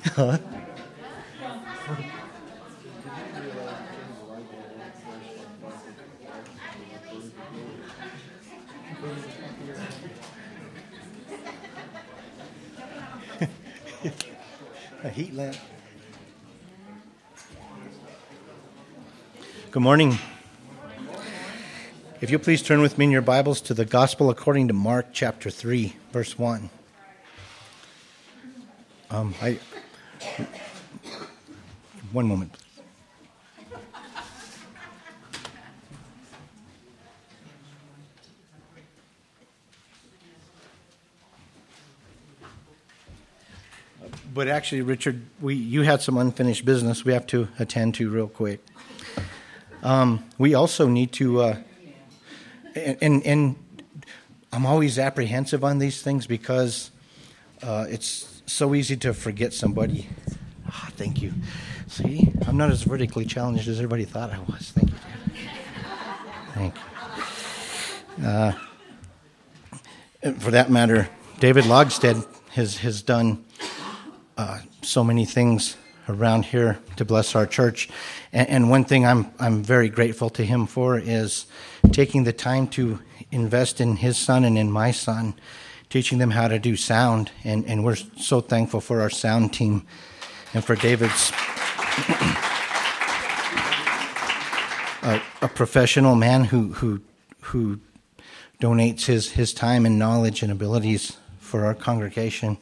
Huh? A heat lamp. Good morning. If you'll please turn with me in your Bibles to the Gospel according to Mark chapter 3, verse 1. One moment. But actually, Richard, you had some unfinished business we have to attend to real quick. We also need to, and I'm always apprehensive on these things because it's so easy to forget somebody. Thank you. See, I'm not as vertically challenged as everybody thought I was. Thank you. Thank you. For that matter, David Logstead has done so many things around here to bless our church, and one thing I'm very grateful to him for is taking the time to invest in his son and in my son, teaching them how to do sound, and we're so thankful for our sound team and for David's a professional man who donates his time and knowledge and abilities for our congregation.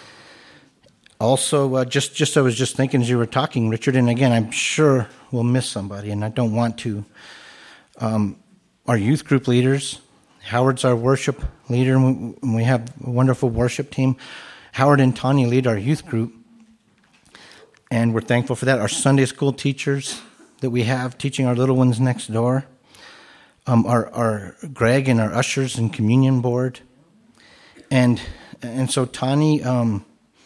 Also, I was just thinking as you were talking, Richard, and again, I'm sure we'll miss somebody, and I don't want to. Our youth group leaders, Howard's our worship leader, and we have a wonderful worship team. Howard and Tanya lead our youth group, and we're thankful for that. Our Sunday school teachers that we have teaching our little ones next door. Our Greg and our ushers and communion board, and so Tanya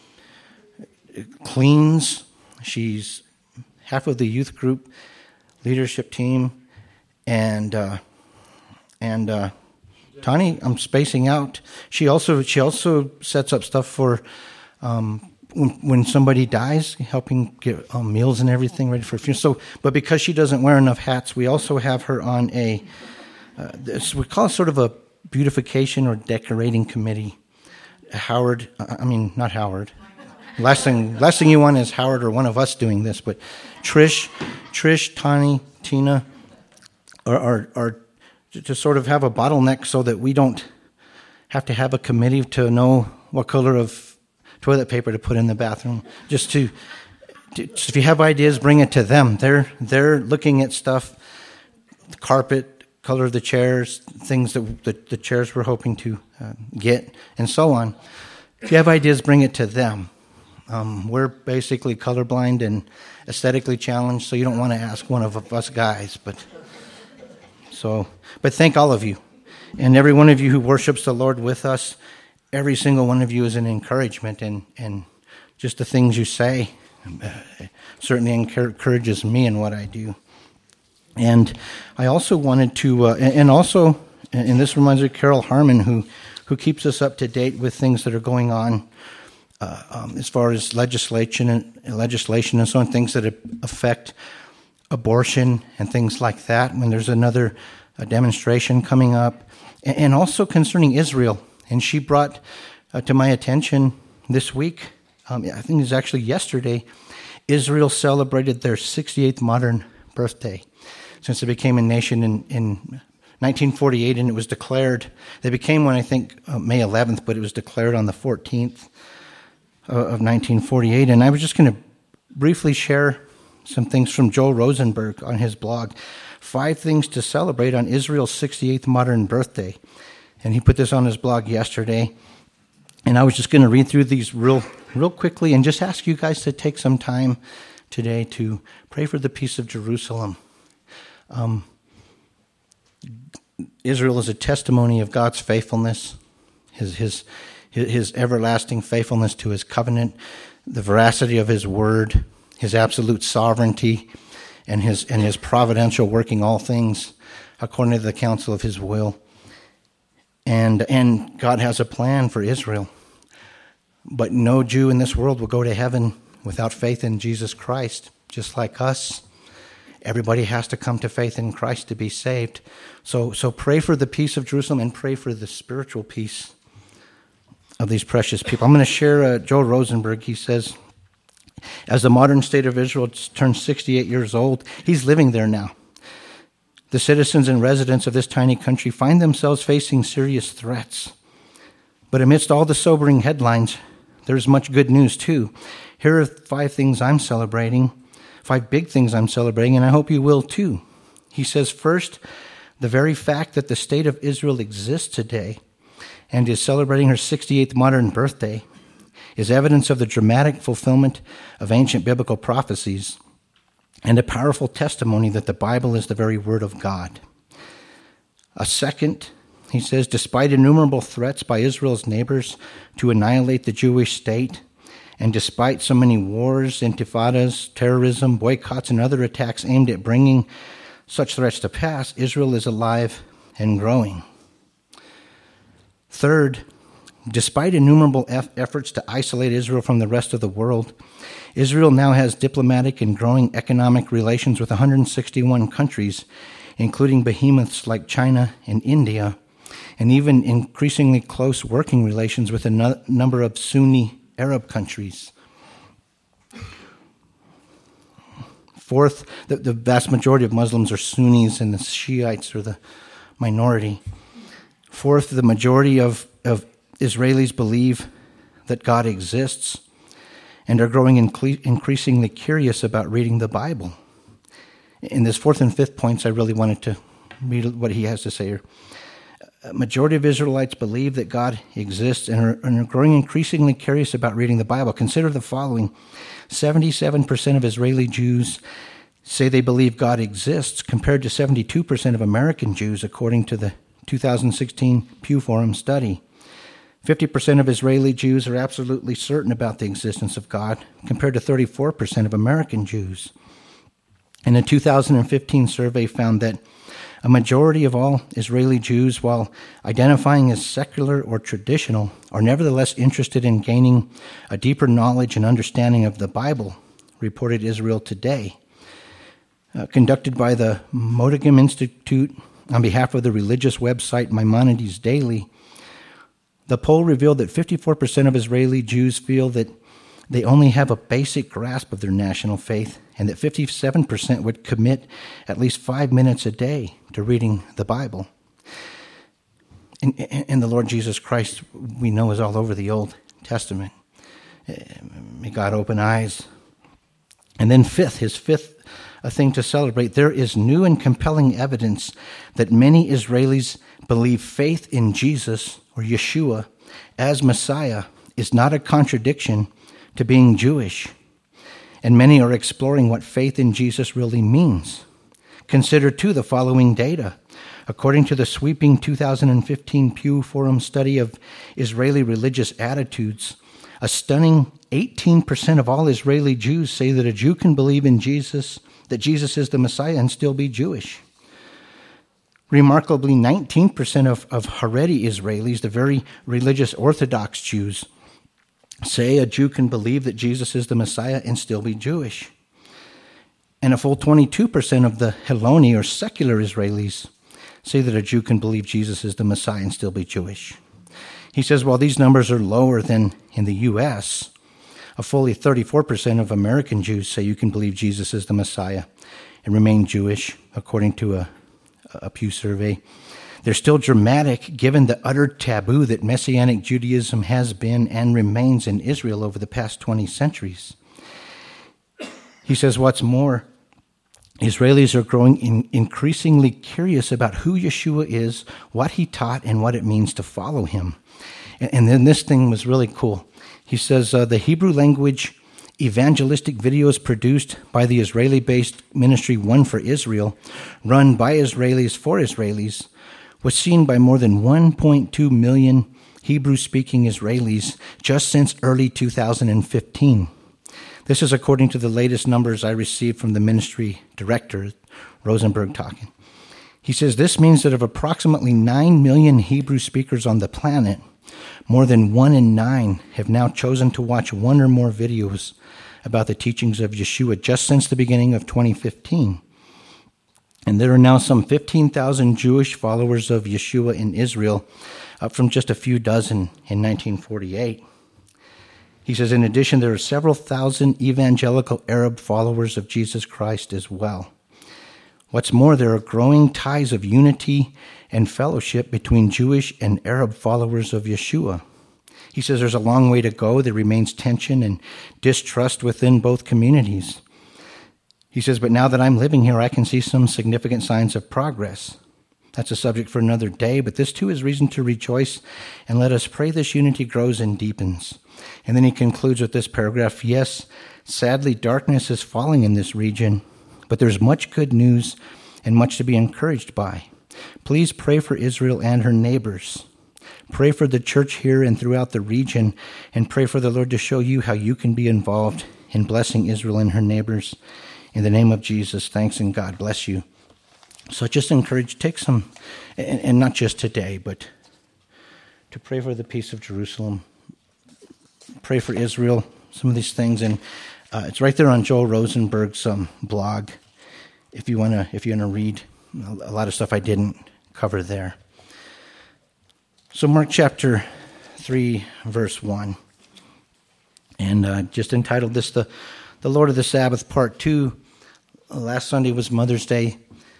cleans. She's half of the youth group leadership team, and Tanya, I'm spacing out. She also sets up stuff for when somebody dies, helping get meals and everything ready for funeral. So, but because she doesn't wear enough hats, we also have her on we call it sort of a beautification or decorating committee. Not Howard. Last thing you want is Howard or one of us doing this, but Trish, Tani, Tina are to sort of have a bottleneck so that we don't have to have a committee to know what color of toilet paper to put in the bathroom. Just if you have ideas, bring it to them. They're looking at stuff, the carpet, color of the chairs, things that the chairs we're hoping to get, and so on. If you have ideas, bring it to them. We're basically colorblind and aesthetically challenged, so you don't want to ask one of us guys. But thank all of you. And every one of you who worships the Lord with us, every single one of you is an encouragement. And just the things you say certainly encourages me in what I do. And I also wanted to, and this reminds me of Carol Harmon, who keeps us up to date with things that are going on as far as legislation and so on, things that affect abortion and things like that, when there's another demonstration coming up, and also concerning Israel. And she brought to my attention this week, I think it was actually yesterday, Israel celebrated their 68th modern birthday since it became a nation in 1948, and it was declared, they became one, I think, May 11th, but it was declared on the 14th of 1948. And I was just going to briefly share some things from Joel Rosenberg on his blog, 5 things to celebrate on Israel's 68th modern birthday. And he put this on his blog yesterday. And I was just going to read through these real quickly and just ask you guys to take some time today to pray for the peace of Jerusalem. Israel is a testimony of God's faithfulness, his everlasting faithfulness to his covenant, the veracity of his word, his absolute sovereignty, and his providential working all things according to the counsel of his will. And God has a plan for Israel. But no Jew in this world will go to heaven without faith in Jesus Christ, just like us, everybody has to come to faith in Christ to be saved. So pray for the peace of Jerusalem and pray for the spiritual peace of these precious people. I'm going to share Joel Rosenberg. He says, as the modern state of Israel turns 68 years old, he's living there now. The citizens and residents of this tiny country find themselves facing serious threats. But amidst all the sobering headlines, there's much good news too. Here are 5 things I'm celebrating, 5 big things I'm celebrating, and I hope you will too. He says, first, the very fact that the state of Israel exists today and is celebrating her 68th modern birthday is evidence of the dramatic fulfillment of ancient biblical prophecies and a powerful testimony that the Bible is the very Word of God. A second, he says, despite innumerable threats by Israel's neighbors to annihilate the Jewish state, and despite so many wars, intifadas, terrorism, boycotts, and other attacks aimed at bringing such threats to pass, Israel is alive and growing. Third, despite innumerable efforts to isolate Israel from the rest of the world, Israel now has diplomatic and growing economic relations with 161 countries, including behemoths like China and India, and even increasingly close working relations with a number of Sunni Arab countries. Fourth, the vast majority of Muslims are Sunnis and the Shiites are the minority. Fourth, the majority of Israelis believe that God exists and are growing increasingly curious about reading the Bible. In this 4th and 5th points, I really wanted to read what he has to say here. A majority of Israelites believe that God exists and are growing increasingly curious about reading the Bible. Consider the following. 77% of Israeli Jews say they believe God exists, compared to 72% of American Jews, according to the 2016 Pew Forum study. 50% of Israeli Jews are absolutely certain about the existence of God, compared to 34% of American Jews. And a 2015 survey found that a majority of all Israeli Jews, while identifying as secular or traditional, are nevertheless interested in gaining a deeper knowledge and understanding of the Bible, reported Israel Today. Conducted by the Modigam Institute on behalf of the religious website Maimonides Daily, the poll revealed that 54% of Israeli Jews feel that they only have a basic grasp of their national faith, and that 57% would commit at least 5 minutes a day to reading the Bible. And the Lord Jesus Christ, we know, is all over the Old Testament. May God open eyes. And then his fifth thing to celebrate, there is new and compelling evidence that many Israelis believe faith in Jesus, or Yeshua, as Messiah is not a contradiction to being Jewish. And many are exploring what faith in Jesus really means. Consider, too, the following data. According to the sweeping 2015 Pew Forum study of Israeli religious attitudes, a stunning 18% of all Israeli Jews say that a Jew can believe in Jesus, that Jesus is the Messiah, and still be Jewish. Remarkably, 19% of Haredi Israelis, the very religious Orthodox Jews, say a Jew can believe that Jesus is the Messiah and still be Jewish. And a full 22% of the Heloni, or secular Israelis, say that a Jew can believe Jesus is the Messiah and still be Jewish. He says, while these numbers are lower than in the U.S., a fully 34% of American Jews say you can believe Jesus is the Messiah and remain Jewish, according to a Pew survey. They're still dramatic given the utter taboo that Messianic Judaism has been and remains in Israel over the past 20 centuries. He says, what's more, Israelis are growing increasingly curious about who Yeshua is, what he taught, and what it means to follow him. And then this thing was really cool. He says, the Hebrew language evangelistic videos produced by the Israeli-based ministry One for Israel, run by Israelis for Israelis, was seen by more than 1.2 million Hebrew-speaking Israelis just since early 2015. This is according to the latest numbers I received from the ministry director, Rosenberg talking. He says this means that of approximately 9 million Hebrew speakers on the planet, more than 1 in 9 have now chosen to watch one or more videos about the teachings of Yeshua just since the beginning of 2015. And there are now some 15,000 Jewish followers of Yeshua in Israel, up from just a few dozen in 1948. He says, in addition, there are several thousand evangelical Arab followers of Jesus Christ as well. What's more, there are growing ties of unity and fellowship between Jewish and Arab followers of Yeshua. He says there's a long way to go. There remains tension and distrust within both communities. He says, but now that I'm living here, I can see some significant signs of progress. That's a subject for another day, but this too is reason to rejoice, and let us pray this unity grows and deepens. And then he concludes with this paragraph, yes, sadly, darkness is falling in this region, but there's much good news and much to be encouraged by. Please pray for Israel and her neighbors. Pray for the church here and throughout the region, and pray for the Lord to show you how you can be involved in blessing Israel and her neighbors. In the name of Jesus, thanks and God bless you. So just encourage, take some, and not just today, but to pray for the peace of Jerusalem. Pray for Israel, some of these things. And it's right there on Joel Rosenberg's blog, if you want to read a lot of stuff I didn't cover there. So Mark chapter 3, verse 1. And just entitled this, The Lord of the Sabbath, Part 2. Last Sunday was Mother's Day.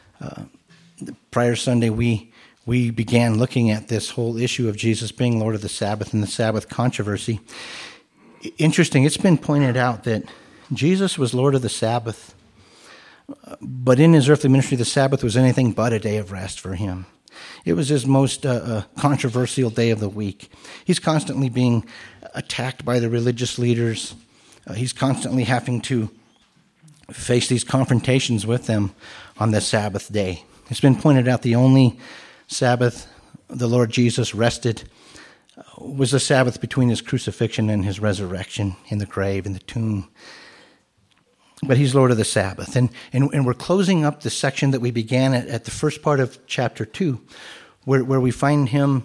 The prior Sunday, we began looking at this whole issue of Jesus being Lord of the Sabbath and the Sabbath controversy. Interesting, it's been pointed out that Jesus was Lord of the Sabbath, but in his earthly ministry, the Sabbath was anything but a day of rest for him. It was his most controversial day of the week. He's constantly being attacked by the religious leaders. He's constantly having to face these confrontations with them on the Sabbath day. It's been pointed out the only Sabbath the Lord Jesus rested was the Sabbath between his crucifixion and his resurrection in the grave, in the tomb. But he's Lord of the Sabbath. And we're closing up the section that we began at the first part of chapter 2, where we find him,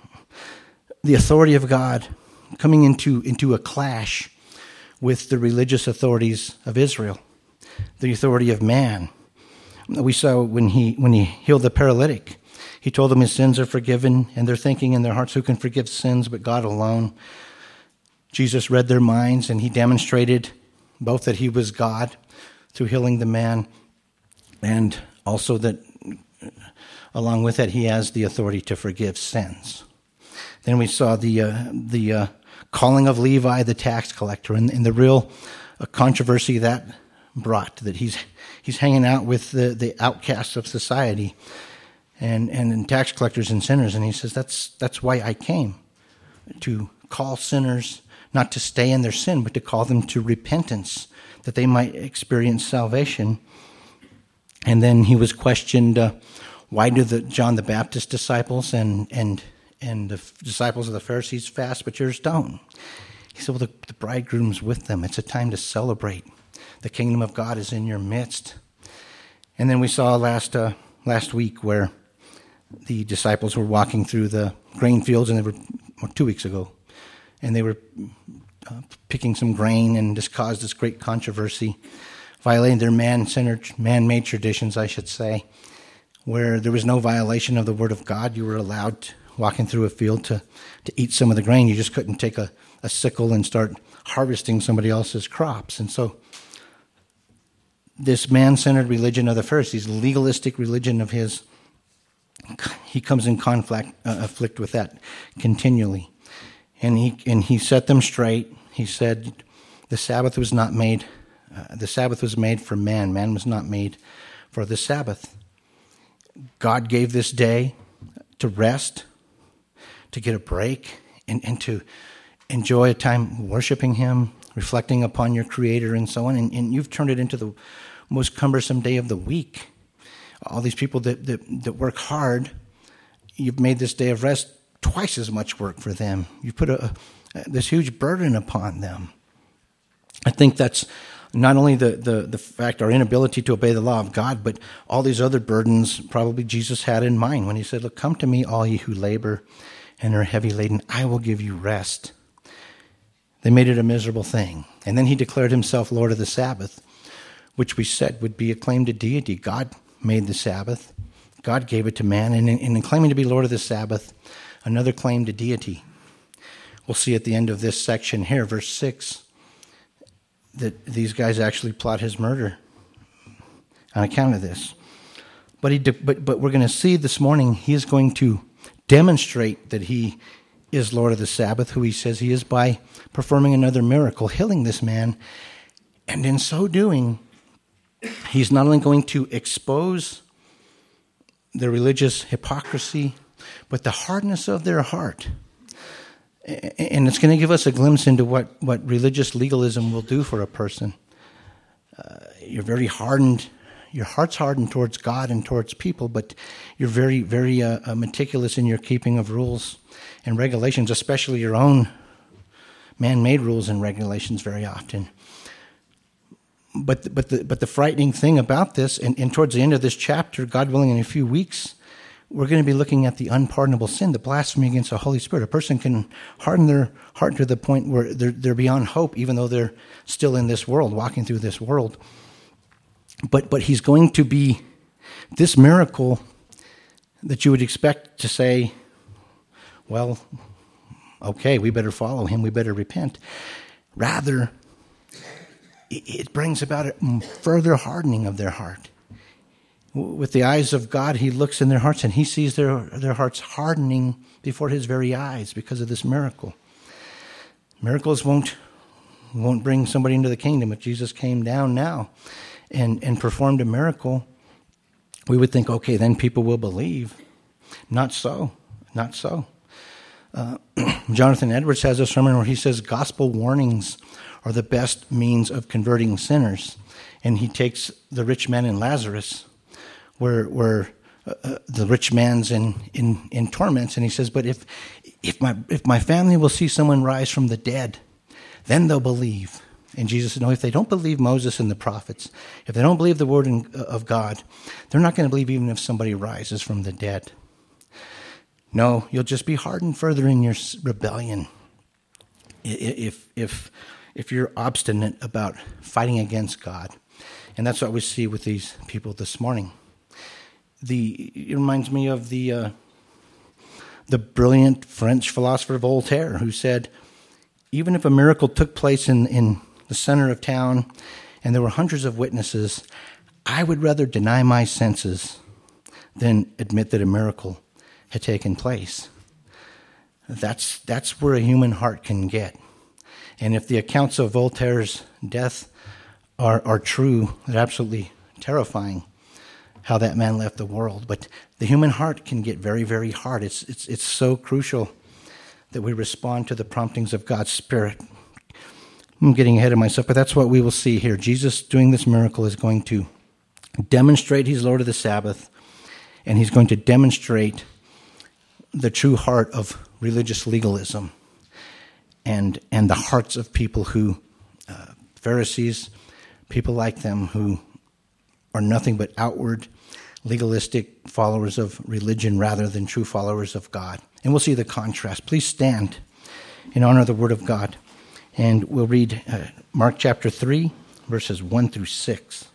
the authority of God, coming into a clash with the religious authorities of Israel, the authority of man. We saw when he healed the paralytic, he told them his sins are forgiven, and they're thinking in their hearts, who can forgive sins but God alone? Jesus read their minds, and he demonstrated both that he was God through healing the man, and also that along with that he has the authority to forgive sins. Then we saw the calling of Levi, the tax collector, and the real controversy that brought, that he's hanging out with the outcasts of society and tax collectors and sinners, and he says that's why I came, to call sinners not to stay in their sin, but to call them to repentance, that they might experience salvation. And then he was questioned, why do the John the Baptist disciples and the disciples of the Pharisees fast, but yours don't? He said, well, the bridegroom's with them. It's a time to celebrate. The kingdom of God is in your midst. And then we saw last week where the disciples were walking through the grain fields, and they were 2 weeks ago, and they were picking some grain, and this caused this great controversy, violating their man-made traditions, I should say, where there was no violation of the word of God. You were allowed, walking through a field, to eat some of the grain. You just couldn't take a sickle and start harvesting somebody else's crops. And so this man-centered religion of the Pharisees, legalistic religion of his, he comes in conflict with that continually. And he set them straight. He said the Sabbath was not made, the Sabbath was made for man. Man was not made for the Sabbath. God gave this day to rest, to get a break, and to enjoy a time worshiping him, reflecting upon your Creator, and so on. And you've turned it into the most cumbersome day of the week. All these people that work hard, you've made this day of rest twice as much work for them. You put this huge burden upon them. I think that's not only the fact, our inability to obey the law of God, but all these other burdens probably Jesus had in mind when he said, look, come to me, all ye who labor and are heavy laden, I will give you rest. They made it a miserable thing. And then he declared himself Lord of the Sabbath, which we said would be a claim to deity. God made the Sabbath. God gave it to man. And in claiming to be Lord of the Sabbath, another claim to deity. We'll see at the end of this section here, verse 6, that these guys actually plot his murder on account of this. But we're going to see this morning he is going to demonstrate that he is Lord of the Sabbath, who he says he is, by performing another miracle, healing this man. And in so doing, he's not only going to expose their religious hypocrisy, but the hardness of their heart. And it's going to give us a glimpse into what religious legalism will do for a person. You're very hardened. Your heart's hardened towards God and towards people, but you're very, very meticulous in your keeping of rules and regulations, especially your own man-made rules and regulations very often. But the frightening thing about this, and towards the end of this chapter, God willing, in a few weeks, we're going to be looking at the unpardonable sin, the blasphemy against the Holy Spirit. A person can harden their heart to the point where they're beyond hope, even though they're still in this world, walking through this world. But he's going to be this miracle that you would expect to say, well, okay, we better follow him, we better repent. Rather, it brings about a further hardening of their heart. With the eyes of God, he looks in their hearts and he sees their hearts hardening before his very eyes because of this miracle. Miracles won't bring somebody into the kingdom. If Jesus came down now and performed a miracle, we would think, okay, then people will believe. Not so. Not so. Jonathan Edwards has a sermon where he says gospel warnings are the best means of converting sinners. And he takes the rich man and Lazarus, where the rich man's in torments, and he says, but if my family will see someone rise from the dead, then they'll believe. And Jesus said, no, if they don't believe Moses and the prophets, if they don't believe the word of God, they're not going to believe even if somebody rises from the dead. No, you'll just be hardened further in your rebellion if you're obstinate about fighting against God. And that's what we see with these people this morning. It reminds me of the brilliant French philosopher Voltaire, who said, even if a miracle took place in the center of town and there were hundreds of witnesses, I would rather deny my senses than admit that a miracle had taken place. That's where a human heart can get. And if the accounts of Voltaire's death are true, they're absolutely terrifying, how that man left the world. But the human heart can get very, very hard. It's so crucial that we respond to the promptings of God's Spirit. I'm getting ahead of myself, but that's what we will see here. Jesus doing this miracle is going to demonstrate he's Lord of the Sabbath, and he's going to demonstrate the true heart of religious legalism and the hearts of people who, Pharisees, people like them who are nothing but outward, legalistic followers of religion rather than true followers of God. And we'll see the contrast. Please stand in honor of the Word of God. And we'll read Mark chapter 3, verses 1 through 6.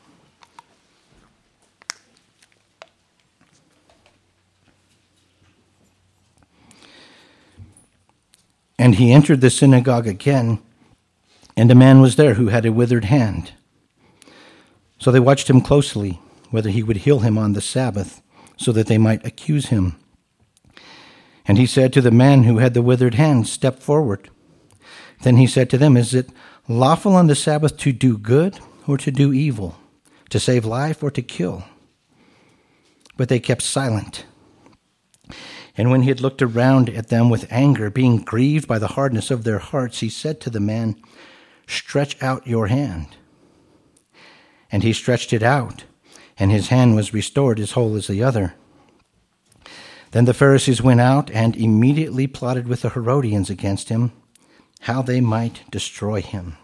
And he entered the synagogue again, and a man was there who had a withered hand. So they watched him closely, whether he would heal him on the Sabbath, so that they might accuse him. And he said to the man who had the withered hand, step forward. Then he said to them, is it lawful on the Sabbath to do good or to do evil, to save life or to kill? But they kept silent. And when he had looked around at them with anger, being grieved by the hardness of their hearts, he said to the man, stretch out your hand. And he stretched it out, and his hand was restored as whole as the other. Then the Pharisees went out and immediately plotted with the Herodians against him, how they might destroy him.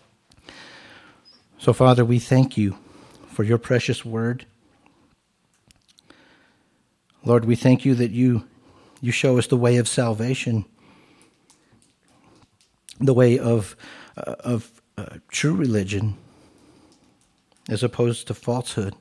So, Father, we thank you for your precious word. Lord, we thank you that you show us the way of salvation. the way of true religion as opposed to falsehood.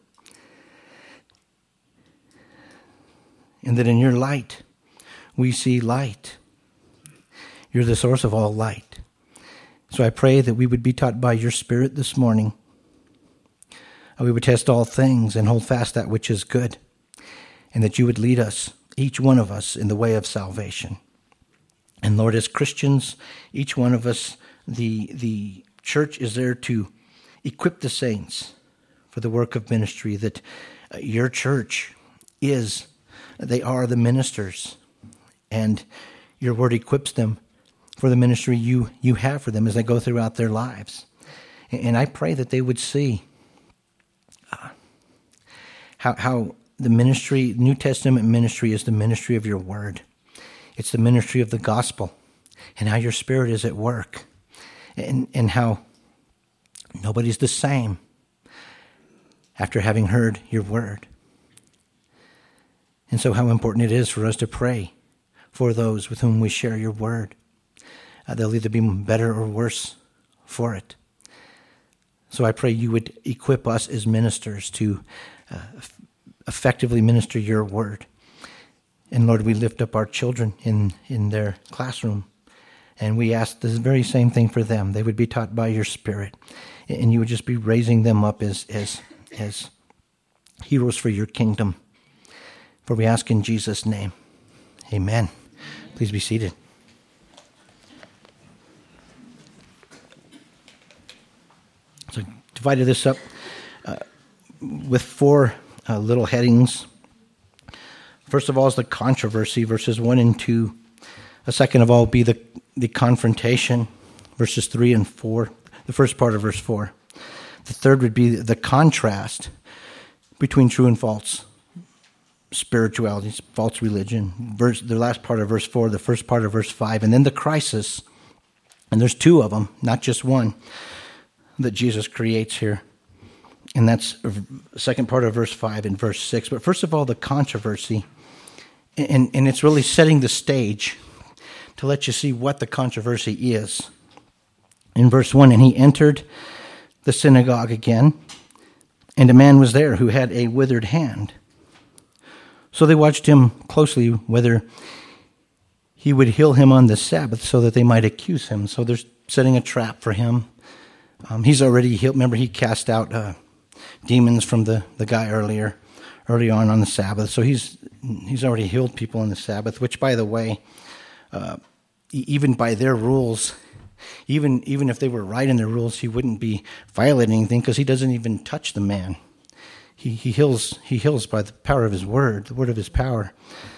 And that in your light, we see light. You're the source of all light. So I pray that we would be taught by your Spirit this morning. We would test all things and hold fast that which is good. And that you would lead us, each one of us, in the way of salvation. And Lord, as Christians, each one of us, the church is there to equip the saints for the work of ministry, that your church they are the ministers, and your word equips them for the ministry you have for them as they go throughout their lives. And I pray that they would see how the ministry, New Testament ministry, is the ministry of your word. It's the ministry of the gospel, and how your Spirit is at work, and how nobody's the same after having heard your word. And so how important it is for us to pray for those with whom we share your word. They'll either be better or worse for it. So I pray you would equip us as ministers to effectively minister your word. And Lord, we lift up our children in their classroom, and we ask the very same thing for them. They would be taught by your Spirit, and you would just be raising them up as heroes for your kingdom. For we ask in Jesus' name. Amen. Please be seated. So I divided this up with four little headings. First of all is the controversy, verses 1 and 2. Second of all will be the confrontation, verses 3 and 4, the first part of verse 4. The third would be the contrast between true and false spirituality, false religion. The last part of verse 4, the first part of verse 5, and then the crisis, and there's two of them, not just one, that Jesus creates here. And that's the second part of verse 5 and verse 6. But first of all, the controversy, and it's really setting the stage to let you see what the controversy is. In verse 1, and he entered the synagogue again, and a man was there who had a withered hand. So they watched him closely whether he would heal him on the Sabbath so that they might accuse him. So they're setting a trap for him. He's already healed. Remember, he cast out demons from the guy early on the Sabbath. So he's already healed people on the Sabbath, which, by the way, even by their rules, even if they were right in their rules, he wouldn't be violating anything because he doesn't even touch the man. He heals by the power of his word, the word of his power.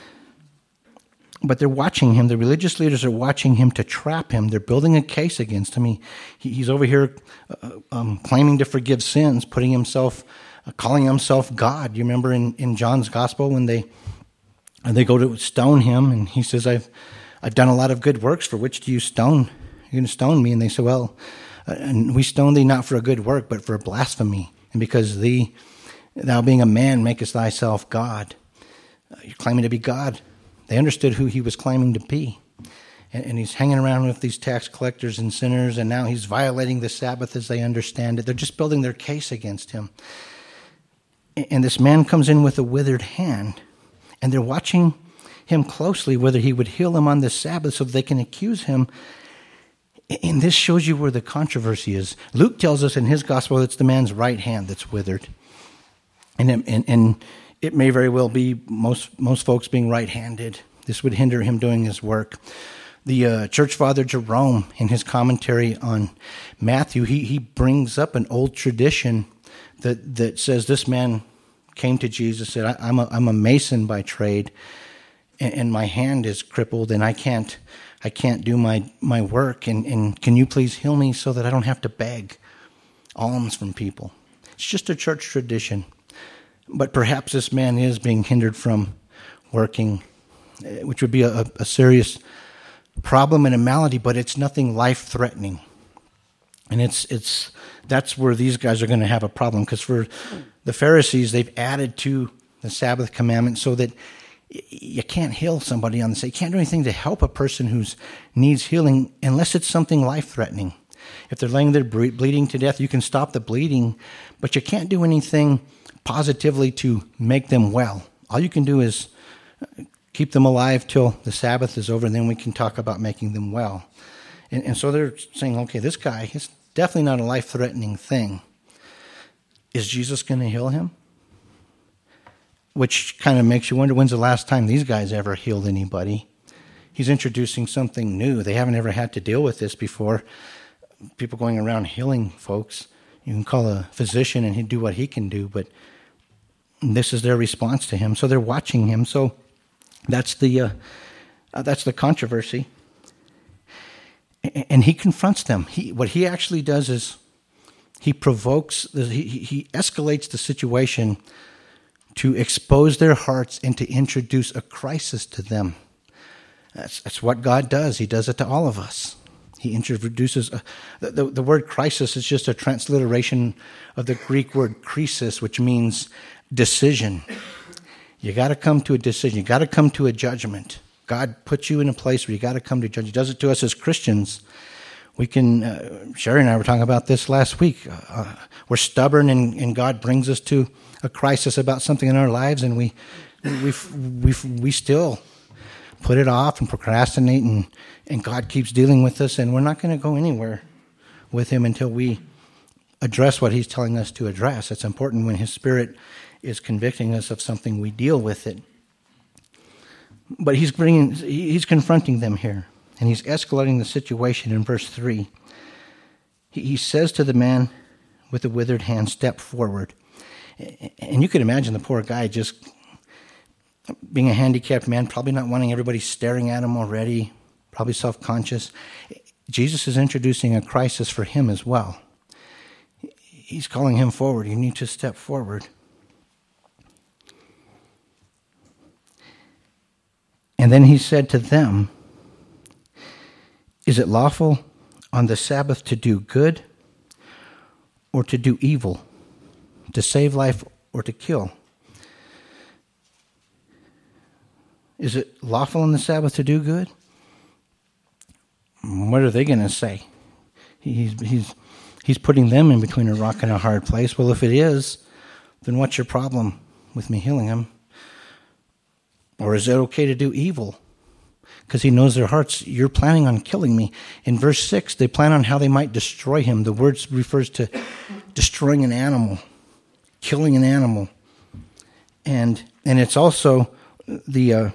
But they're watching him. The religious leaders are watching him to trap him. They're building a case against him. He's over here claiming to forgive sins, calling himself God. You remember in John's gospel when they go to stone him, and he says, I've done a lot of good works. For which do you stone? You're going to stone me. And they say, well, and we stone thee not for a good work, but for blasphemy. And because thou being a man makest thyself God. You're claiming to be God. They understood who he was claiming to be. And he's hanging around with these tax collectors and sinners, and now he's violating the Sabbath as they understand it. They're just building their case against him. And this man comes in with a withered hand, and they're watching him closely whether he would heal him on the Sabbath so they can accuse him. And this shows you where the controversy is. Luke tells us in his gospel it's the man's right hand that's withered. And it may very well be most folks being right-handed. This would hinder him doing his work. The church father Jerome, in his commentary on Matthew, he brings up an old tradition that says this man came to Jesus, said, I'm a mason by trade, and my hand is crippled, and I can't do my work, and can you please heal me so that I don't have to beg alms from people? It's just a church tradition. But perhaps this man is being hindered from working, which would be a serious problem and a malady, but it's nothing life-threatening. And that's where these guys are going to have a problem, because for the Pharisees, they've added to the Sabbath commandment so that You can't heal somebody on the side. You can't do anything to help a person who needs healing unless it's something life-threatening. If they're laying there bleeding to death, you can stop the bleeding, but you can't do anything positively to make them well. All you can do is keep them alive till the Sabbath is over, and then we can talk about making them well. And so they're saying, okay, this guy is definitely not a life-threatening thing. Is Jesus going to heal him? Which kind of makes you wonder, when's the last time these guys ever healed anybody? He's introducing something new. They haven't ever had to deal with this before. People going around healing folks. You can call a physician and he'd do what he can do, but this is their response to him. So they're watching him. So that's the controversy. And he confronts them. What he actually does is he provokes, he escalates the situation to expose their hearts and to introduce a crisis to them. That's what God does. He does it to all of us. He introduces, the word crisis is just a transliteration of the Greek word krisis, which means decision. You got to come to a decision. You got to come to a judgment. God puts you in a place where you got to come to judge. He does it to us as Christians. We can, Sherry and I were talking about this last week. We're stubborn, and God brings us to a crisis about something in our lives, and we still put it off and procrastinate, and God keeps dealing with us, and we're not going to go anywhere with him until we address what he's telling us to address. It's important when his Spirit is convicting us of something, we deal with it. But he's confronting them here, and he's escalating the situation in verse 3. He says to the man with the withered hand, step forward. And you could imagine the poor guy just being a handicapped man, probably not wanting everybody staring at him already, probably self-conscious. Jesus is introducing a crisis for him as well. He's calling him forward. You need to step forward. And then he said to them, is it lawful on the Sabbath to do good or to do evil, to save life or to kill? Is it lawful on the Sabbath to do good? What are they going to say? He's putting them in between a rock and a hard place. Well, if it is, then what's your problem with me healing him? Or is it okay to do evil? Because he knows their hearts. You're planning on killing me. In verse 6, they plan on how they might destroy him. The word refers to destroying an animal, killing an animal. And it's also the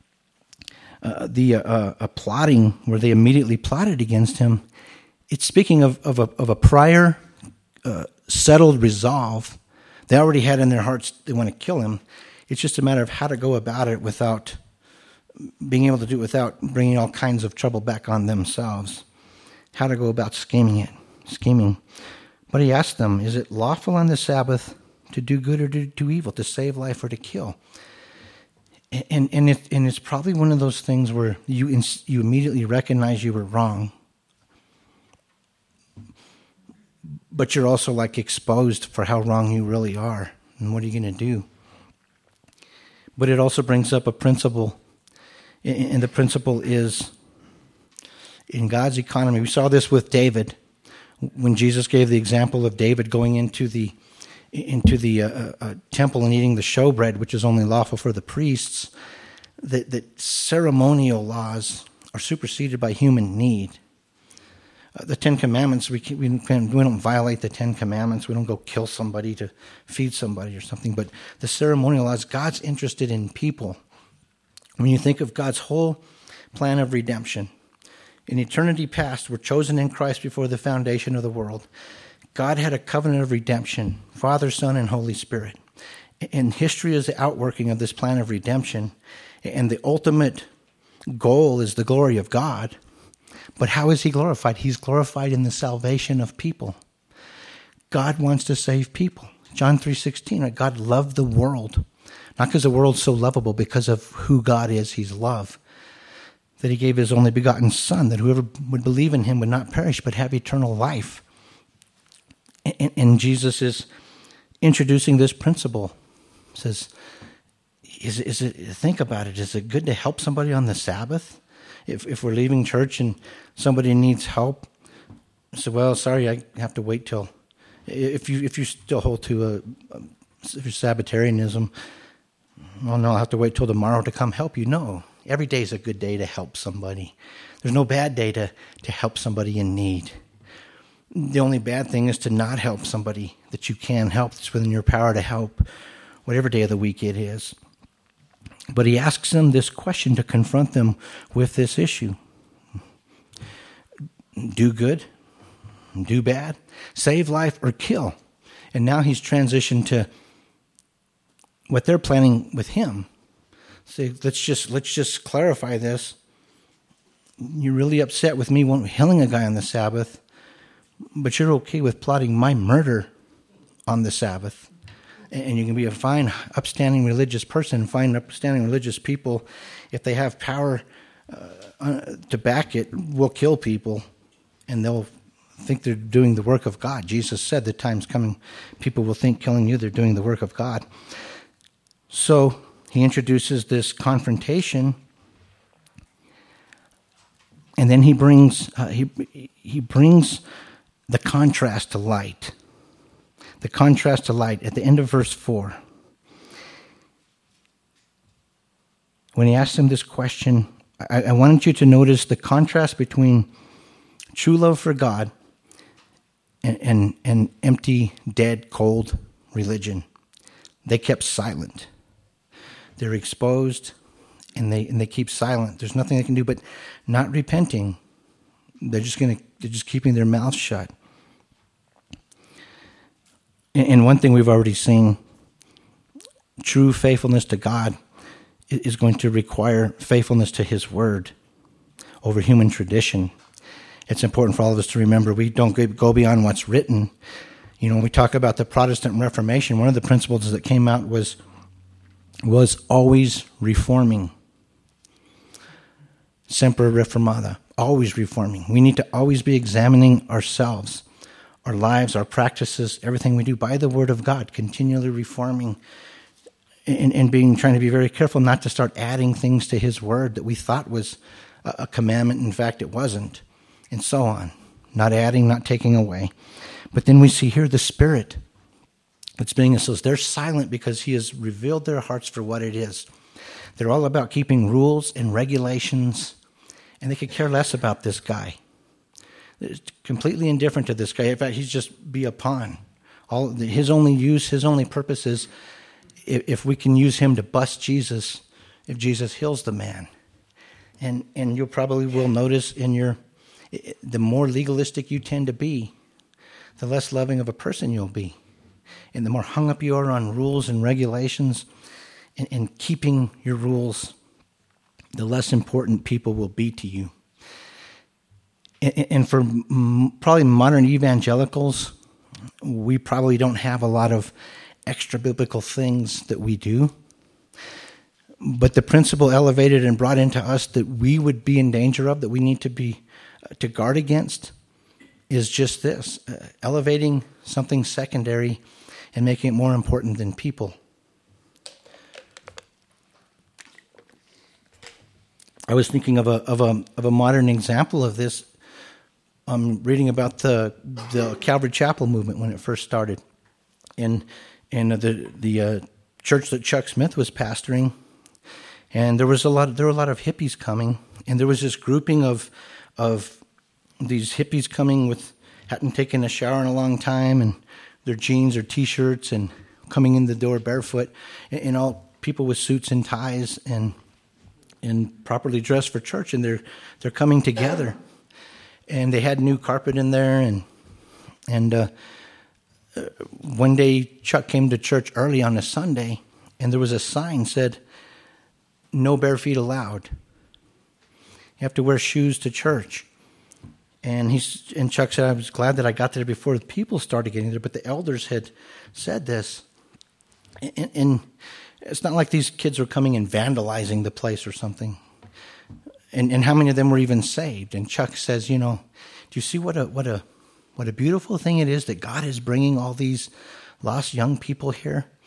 plotting, where they immediately plotted against him. It's speaking of a prior settled resolve. They already had in their hearts they want to kill him. It's just a matter of how to go about it without being able to do it, without bringing all kinds of trouble back on themselves. How to go about scheming. But he asked them, is it lawful on the Sabbath to do good or to do evil, to save life or to kill? And it's probably one of those things where you immediately recognize you were wrong, but you're also like exposed for how wrong you really are. And what are you going to do? But it also brings up a principle, and the principle is in God's economy. We saw this with David when Jesus gave the example of David going into the temple and eating the showbread, which is only lawful for the priests. That ceremonial laws are superseded by human need. The Ten Commandments, we don't violate the Ten Commandments. We don't go kill somebody to feed somebody or something. But the ceremonial laws, God's interested in people. When you think of God's whole plan of redemption, in eternity past, we're chosen in Christ before the foundation of the world. God had a covenant of redemption, Father, Son, and Holy Spirit. And history is the outworking of this plan of redemption. And the ultimate goal is the glory of God. But how is he glorified? He's glorified in the salvation of people. God wants to save people. John 3:16, God loved the world. Not because the world's so lovable, because of who God is. He's love. That he gave his only begotten Son, that whoever would believe in him would not perish, but have eternal life. And Jesus is introducing this principle. He says, is it? Think about it. Is it good to help somebody on the Sabbath? If we're leaving church and somebody needs help, so well, sorry, I have to wait till. If you still hold to if you're Sabbatarianism, well, no, I'll have to wait till tomorrow to come help you. No, every day is a good day to help somebody. There's no bad day to help somebody in need. The only bad thing is to not help somebody that you can help. It's within your power to help, whatever day of the week it is. But he asks them this question to confront them with this issue. Do good, do bad, save life or kill. And now he's transitioned to what they're planning with him. So let's just clarify this. You're really upset with me killing a guy on the Sabbath, but you're okay with plotting my murder on the Sabbath. And you can be a fine, upstanding religious person, fine, upstanding religious people. If they have power to back it, will kill people, and they'll think they're doing the work of God. Jesus said the time's coming, people will think killing you, they're doing the work of God. So he introduces this confrontation, and then he brings the contrast to light. The contrast to light at the end of verse 4. When he asked him this question, I wanted you to notice the contrast between true love for God and empty, dead, cold religion. They kept silent. They're exposed, and they keep silent. There's nothing they can do but not repenting. They're just keeping their mouths shut. And one thing we've already seen, true faithfulness to God is going to require faithfulness to his word over human tradition. It's important for all of us to remember we don't go beyond what's written. You know, when we talk about the Protestant Reformation, one of the principles that came out was always reforming. Semper reformata, always reforming. We need to always be examining ourselves, our lives, our practices, everything we do by the word of God, continually reforming and trying to be very careful not to start adding things to his word that we thought was a commandment. In fact, it wasn't, and so on. Not adding, not taking away. But then we see here the Spirit that's being associated. They're silent because he has revealed their hearts for what it is. They're all about keeping rules and regulations, and they could care less about this guy. They're completely indifferent to this guy. In fact, he's just be a pawn. His only purpose is if we can use him to bust Jesus, if Jesus heals the man. And you probably will notice the more legalistic you tend to be, the less loving of a person you'll be. And the more hung up you are on rules and regulations and keeping your rules, the less important people will be to you. And for probably modern evangelicals, we probably don't have a lot of extra biblical things that we do. But the principle elevated and brought into us that we would be in danger of, that we need to guard against, is just this: elevating something secondary and making it more important than people. I was thinking of a modern example of this. I'm reading about the Calvary Chapel movement when it first started, and the church that Chuck Smith was pastoring, and there were a lot of hippies coming, and there was this grouping of these hippies coming hadn't taken a shower in a long time, and their jeans or t-shirts, and coming in the door barefoot, and all people with suits and ties and properly dressed for church, and they're coming together. And they had new carpet in there, and one day Chuck came to church early on a Sunday, and there was a sign said, "No bare feet allowed. You have to wear shoes to church." And Chuck said, "I was glad that I got there before the people started getting there, but the elders had said this." And it's not like these kids were coming and vandalizing the place or something. And how many of them were even saved? And Chuck says, do you see what a beautiful thing it is that God is bringing all these lost young people here?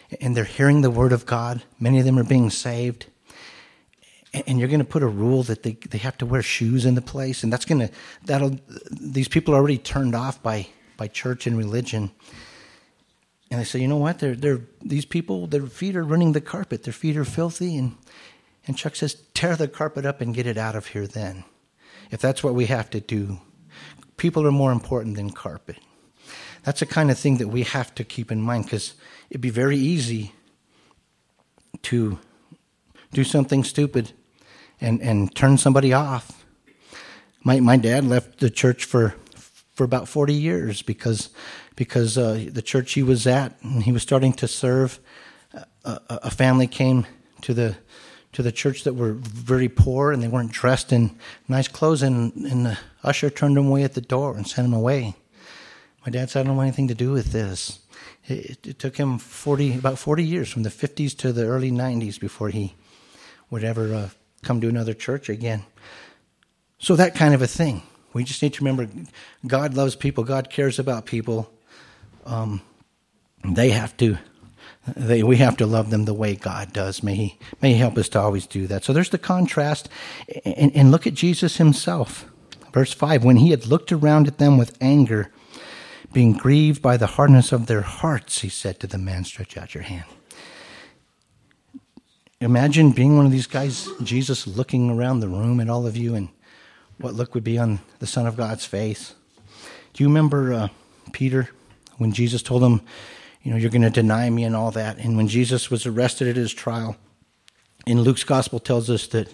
and they're hearing the word of God. Many of them are being saved. And you're going to put a rule that they have to wear shoes in the place, and these people are already turned off by church and religion. And they say, you know what? These people, their feet are running the carpet. Their feet are filthy. And Chuck says, tear the carpet up and get it out of here then. If that's what we have to do. People are more important than carpet. That's the kind of thing that we have to keep in mind, because it'd be very easy to do something stupid and turn somebody off. My dad left the church for about 40 years because the church he was at, and he was starting to serve, a family came to the church that were very poor, and they weren't dressed in nice clothes, and the usher turned them away at the door and sent them away. My dad said, I don't want anything to do with this. It took him about 40 years, from the 50s to the early 90s, before he would ever come to another church again. So that kind of a thing. We just need to remember, God loves people. God cares about people. We have to love them the way God does. May He help us to always do that. So there's the contrast. And look at Jesus himself. Verse 5, when he had looked around at them with anger, being grieved by the hardness of their hearts, he said to the man, stretch out your hand. Imagine being one of these guys, Jesus looking around the room at all of you, and what look would be on the Son of God's face. Do you remember Peter, when Jesus told him, you're going to deny me and all that? And when Jesus was arrested at his trial, in Luke's gospel tells us that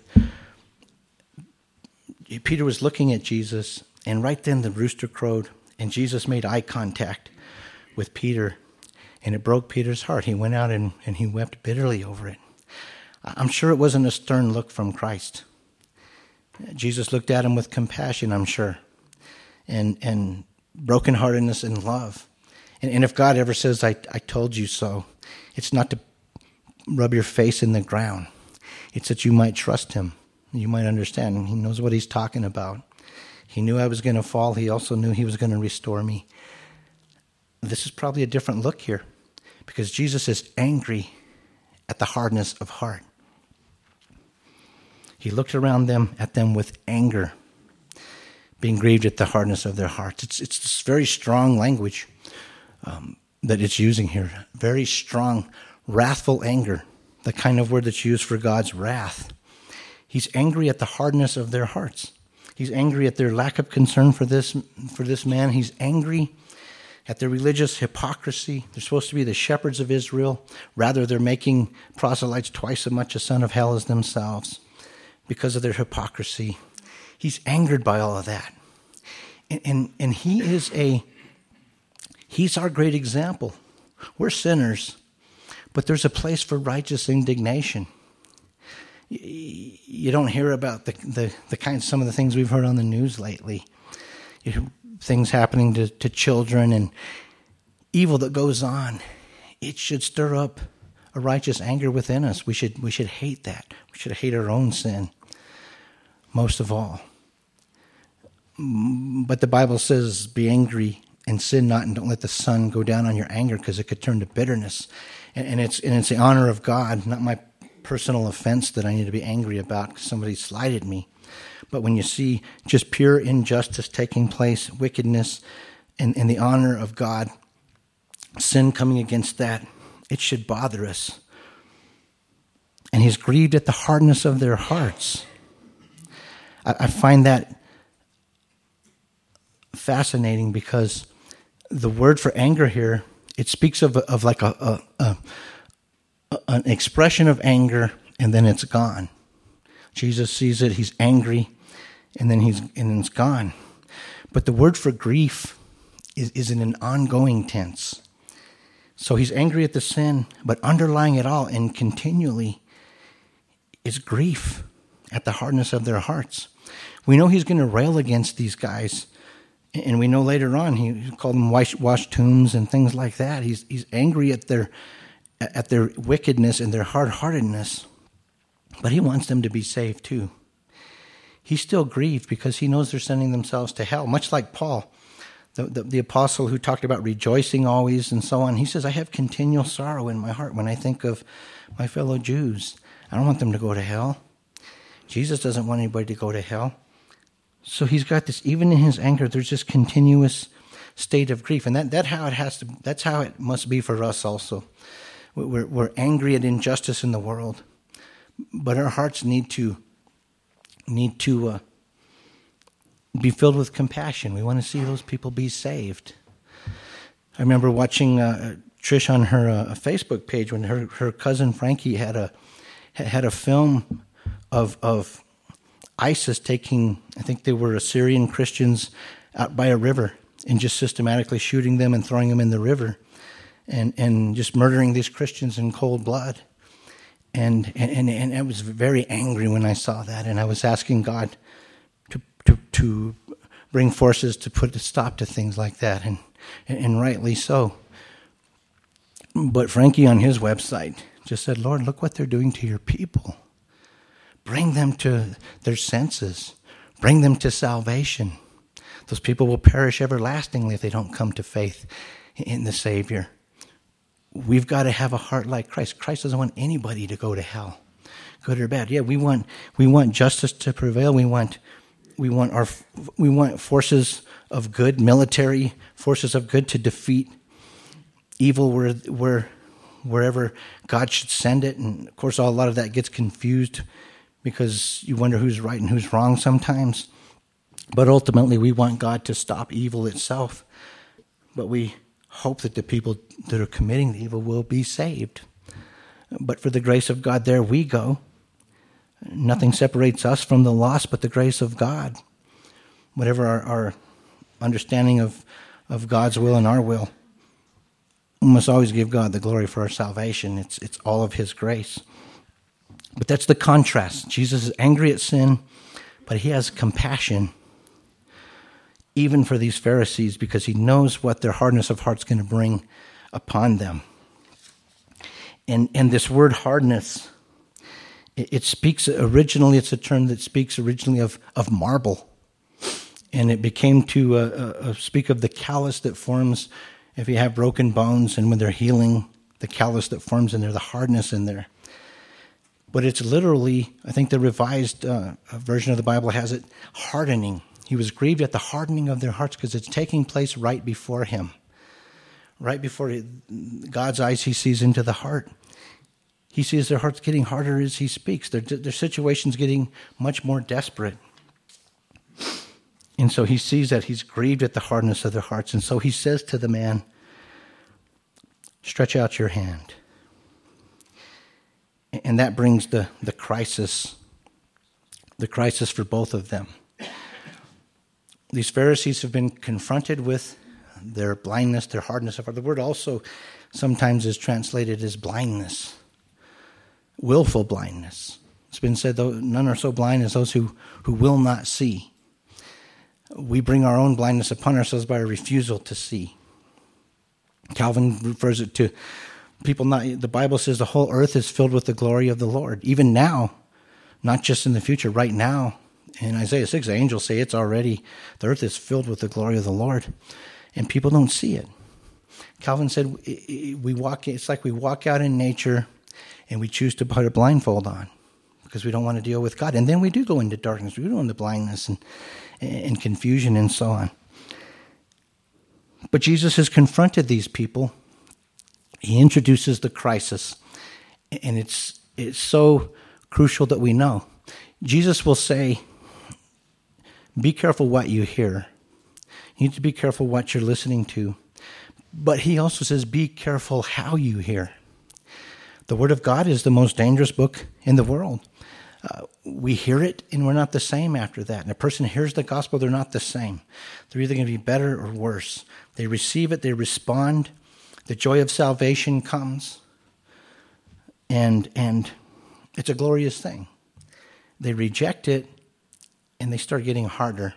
Peter was looking at Jesus, and right then the rooster crowed, and Jesus made eye contact with Peter, and it broke Peter's heart. He went out and he wept bitterly over it. I'm sure it wasn't a stern look from Christ. Jesus looked at him with compassion, I'm sure, and brokenheartedness and love. And if God ever says, I told you so, it's not to rub your face in the ground. It's that you might trust him. You might understand. He knows what he's talking about. He knew I was going to fall. He also knew he was going to restore me. This is probably a different look here, because Jesus is angry at the hardness of heart. He looked around at them with anger, being grieved at the hardness of their hearts. It's this very strong language that it's using here. Very strong, wrathful anger, the kind of word that's used for God's wrath. He's angry at the hardness of their hearts. He's angry at their lack of concern for this man. He's angry at their religious hypocrisy. They're supposed to be the shepherds of Israel. Rather, they're making proselytes twice as much a son of hell as themselves because of their hypocrisy. He's angered by all of that. And he's our great example. We're sinners, but there's a place for righteous indignation. You don't hear about some of the things we've heard on the news lately. Things happening to children and evil that goes on. It should stir up a righteous anger within us. We should hate that. We should hate our own sin most of all. But the Bible says, be angry and sin not, and don't let the sun go down on your anger, because it could turn to bitterness. And it's the honor of God, not my personal offense that I need to be angry about because somebody slighted me. But when you see just pure injustice taking place, wickedness, and the honor of God, sin coming against that, it should bother us. And he's grieved at the hardness of their hearts. I find that fascinating, because the word for anger here, it speaks of like an expression of anger, and then it's gone. Jesus sees it, he's angry, and then it's gone. But the word for grief is in an ongoing tense. So he's angry at the sin, but underlying it all and continually is grief at the hardness of their hearts. We know he's going to rail against these guys, and we know later on he called them washed tombs and things like that. He's angry at their wickedness and their hard-heartedness, but he wants them to be saved too. He's still grieved because he knows they're sending themselves to hell, much like Paul. the apostle who talked about rejoicing always and so on, he says, I have continual sorrow in my heart when I think of my fellow Jews. I don't want them to go to hell. Jesus doesn't want anybody to go to hell. So he's got this, even in his anger, there's this continuous state of grief. And that's how it must be for us also. We're angry at injustice in the world, but our hearts need to be filled with compassion. We want to see those people be saved. I remember watching Trish on her Facebook page when her cousin Frankie had a film of ISIS taking, I think they were Assyrian Christians, out by a river and just systematically shooting them and throwing them in the river and just murdering these Christians in cold blood. And I was very angry when I saw that, and I was asking God to bring forces to put a stop to things like that, and rightly so. But Frankie on his website just said, Lord, look what they're doing to your people. Bring them to their senses. Bring them to salvation. Those people will perish everlastingly if they don't come to faith in the Savior. We've got to have a heart like Christ. Christ doesn't want anybody to go to hell, good or bad. Yeah, we want justice to prevail. We want forces of good, military forces of good, to defeat evil wherever God should send it. And of course, a lot of that gets confused because you wonder who's right and who's wrong sometimes. But ultimately, we want God to stop evil itself. But we hope that the people that are committing the evil will be saved. But for the grace of God, there we go. Nothing separates us from the lost but the grace of God. Whatever our understanding of God's will and our will, we must always give God the glory for our salvation. It's all of his grace. But that's the contrast. Jesus is angry at sin, but he has compassion even for these Pharisees because he knows what their hardness of heart is going to bring upon them. And this word hardness, it speaks originally, it's a term that speaks originally of marble. And it became to speak of the callus that forms if you have broken bones, and when they're healing, the callus that forms in there, the hardness in there. But it's literally, I think the revised version of the Bible has it, hardening. He was grieved at the hardening of their hearts because it's taking place right before him. Right before God's eyes, he sees into the heart. He sees their hearts getting harder as he speaks. Their situation's getting much more desperate. And so he sees that he's grieved at the hardness of their hearts. And so he says to the man, stretch out your hand. And that brings the crisis for both of them. These Pharisees have been confronted with their blindness, their hardness of heart. The word also sometimes is translated as blindness, willful blindness. It's been said, though, none are so blind as those who will not see. We bring our own blindness upon ourselves by a refusal to see. Calvin refers it to people not. The Bible says the whole earth is filled with the glory of the Lord. Even now, not just in the future, right now. In Isaiah 6, the angels say it's already, the earth is filled with the glory of the Lord. And people don't see it. Calvin said it's like we walk out in nature and we choose to put a blindfold on because we don't want to deal with God. And then we do go into darkness. We do go into blindness and confusion and so on. But Jesus has confronted these people. He introduces the crisis. And it's so crucial that we know. Jesus will say, be careful what you hear. You need to be careful what you're listening to. But he also says, be careful how you hear. The Word of God is the most dangerous book in the world. We hear it, and we're not the same after that. And a person hears the gospel, they're not the same. They're either going to be better or worse. They receive it, they respond. The joy of salvation comes. And it's a glorious thing. They reject it, and they start getting harder.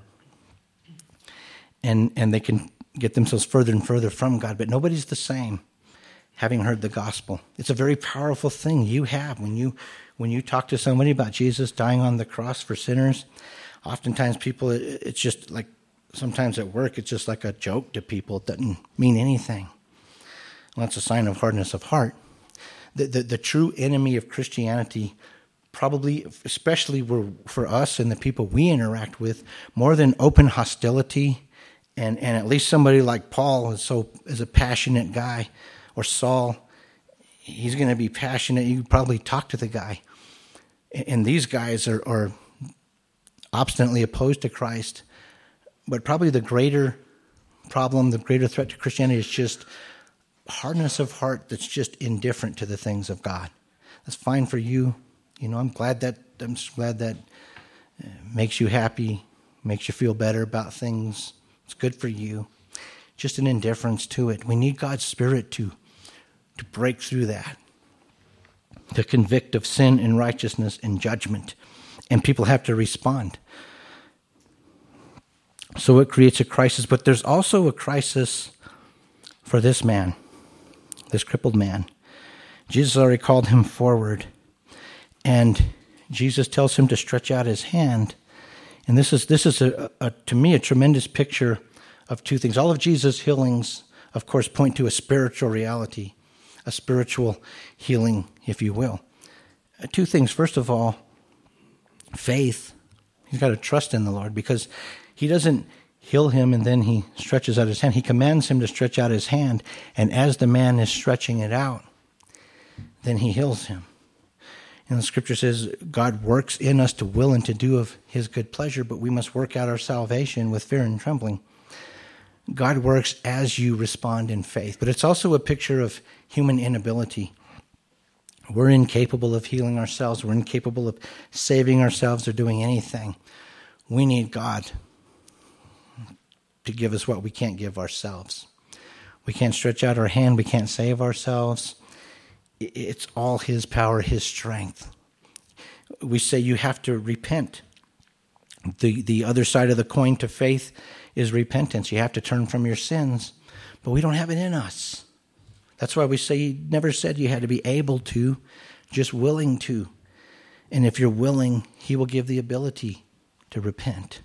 And they can get themselves further and further from God. But nobody's the same having heard the gospel. It's a very powerful thing you have when you talk to somebody about Jesus dying on the cross for sinners. Oftentimes people, it's just like sometimes at work it's just like a joke to people. It doesn't mean anything. Well, that's a sign of hardness of heart. The true enemy of Christianity, probably, especially for us and the people we interact with, more than open hostility, and at least somebody like Paul is a passionate guy, or Saul, he's going to be passionate. You probably talk to the guy. And these guys are obstinately opposed to Christ. But probably the greater problem, the greater threat to Christianity is just hardness of heart that's just indifferent to the things of God. That's fine for you. I'm glad that makes you happy, makes you feel better about things. It's good for you. Just an indifference to it. We need God's Spirit to break through that, to convict of sin and righteousness and judgment. And people have to respond. So it creates a crisis. But there's also a crisis for this man, this crippled man. Jesus already called him forward. And Jesus tells him to stretch out his hand. And this is to me, a tremendous picture of two things. All of Jesus' healings, of course, point to a spiritual reality, a spiritual healing, if you will. Two things. First of all, faith. He's got to trust in the Lord, because he doesn't heal him and then he stretches out his hand. He commands him to stretch out his hand, and as the man is stretching it out, then he heals him. And the scripture says God works in us to will and to do of his good pleasure, but we must work out our salvation with fear and trembling. God works as you respond in faith. But it's also a picture of human inability. We're incapable of healing ourselves. We're incapable of saving ourselves or doing anything. We need God to give us what we can't give ourselves. We can't stretch out our hand. We can't save ourselves. It's all his power, his strength. We say you have to repent. The other side of the coin to faith is repentance. You have to turn from your sins, but we don't have it in us. That's why we say he never said you had to be able to, just willing to. And if you're willing, he will give the ability to repent.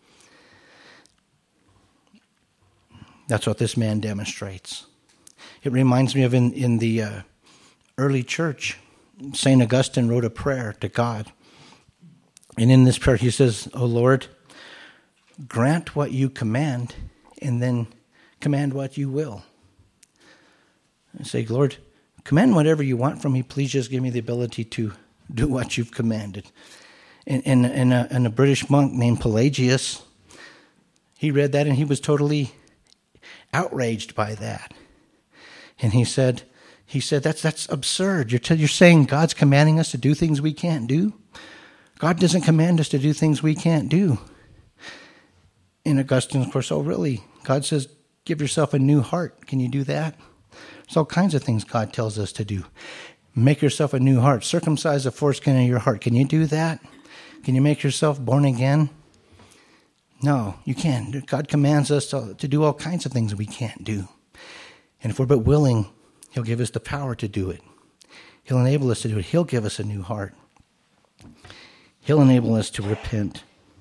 That's what this man demonstrates. It reminds me of in the early church, St. Augustine wrote a prayer to God. And in this prayer he says, "O Lord, grant what you command, and then command what you will." I say, Lord, command whatever you want from me. Please just give me the ability to do what you've commanded. And a British monk named Pelagius, he read that and he was totally outraged by that. And he said, that's absurd. You're saying God's commanding us to do things we can't do? God doesn't command us to do things we can't do. And Augustine, of course, oh really? God says, give yourself a new heart. Can you do that? There's all kinds of things God tells us to do. Make yourself a new heart. Circumcise the foreskin of your heart. Can you do that? Can you make yourself born again? No, you can't. God commands us to do all kinds of things we can't do. And if we're but willing, he'll give us the power to do it. He'll enable us to do it. He'll give us a new heart. He'll enable us to repent.